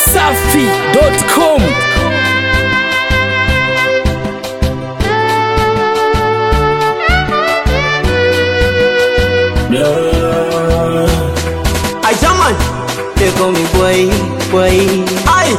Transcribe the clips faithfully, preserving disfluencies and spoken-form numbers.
safi dot com. I German, they call me boy, boy. I,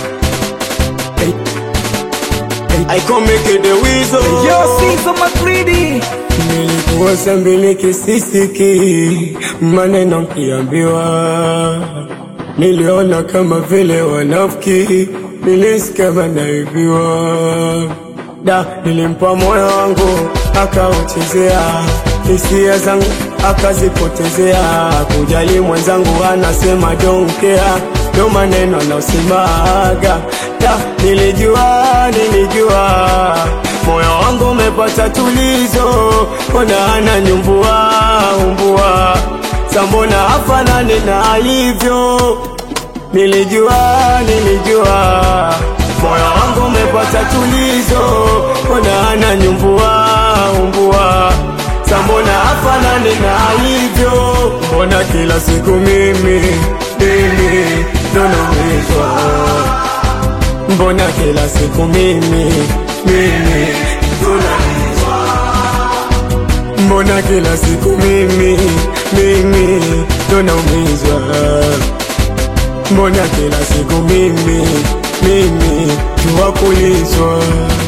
I come make it the weasel. Yo, Caesar McCready. Nilikuwa sambili kisisiki, maneno mkiambiwa. Niliona kama vile wanafiki, nilisikia wanaibiwa. Da, nilimpa moyo wangu, akauchezea. Hisia zangu akazipotezea. Kujali mwenzangu anasema don't care, ndo maneno anaosimaga. Da, nilijua, nilijua moyo wangu umepata tulizo. Kona ananyumbua, umbua Sambona hafanani na alivyo. Nilijua, nilijua moyo wangu umepata tulizo. Kona ananyumbua, umbua Sambona hafanani na alivyo. Mbona kila siku mimi, mimi donomizwa. Mbona kila siku mimi, mimi donomizwa. Mbona kila siku mimi, mimi donomizwa. Mbona kila siku mimi, mimi tuwakulizwa.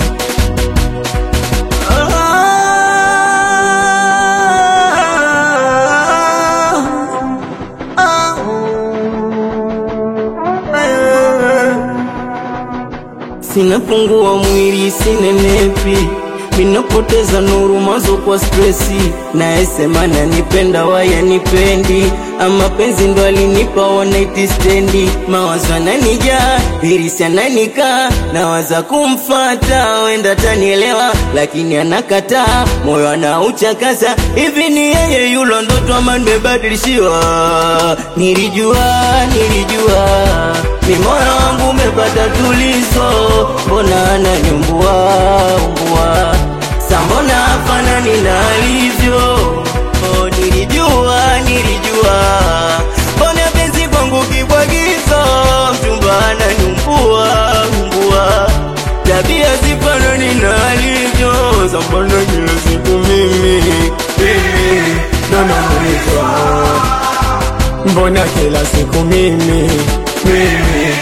Sina pungua mwili, sina nepi, minapoteza nuru mazo kwa stressi. Naesema na nipenda waya nipendi, ama penzi ndo alinipa wanaiti stendi. Mawazo ananijaa, hirisi ananika, nawaza kumfata, wenda tanielewa lakini anakataa, moyo anauchakaza. Hivi ni yeye yulo ndoto ama nimebadilishiwa? Nilijua, nilijua mi moyo wangu umepata tulizo. Mbona ananyumbua, umbua Sambona hafanani na alivyo. Oh, nilijua, nilijua mbona penzi kwangu kibwagizo. Mchumba ananyumbua, umbua tabia zifanani na alivyo. Sambona kila siku mimi, mimi donomizwa. Mbona kila siku mimi, mimi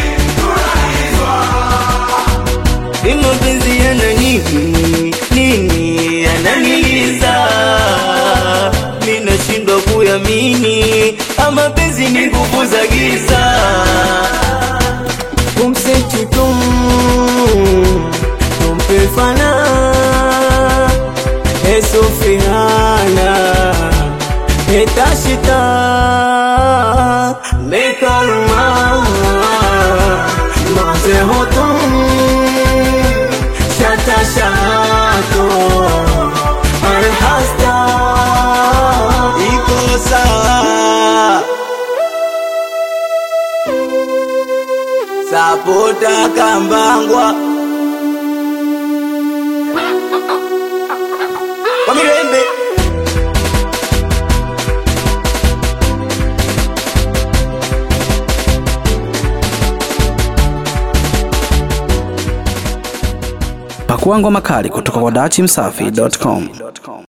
ni mapenzi yana nini, nini yananiliza. Mina shindwa kuyamini, ama penzi ni nguvu za giza. kumsetu tum, tumpefana esofihana etashita mekarma maze hotum shata shato alhasta iko sawa. Sapota Kambangwa kwa Mirembe. Pakua ngoma kali kutoka kwa dachimsafi dot com.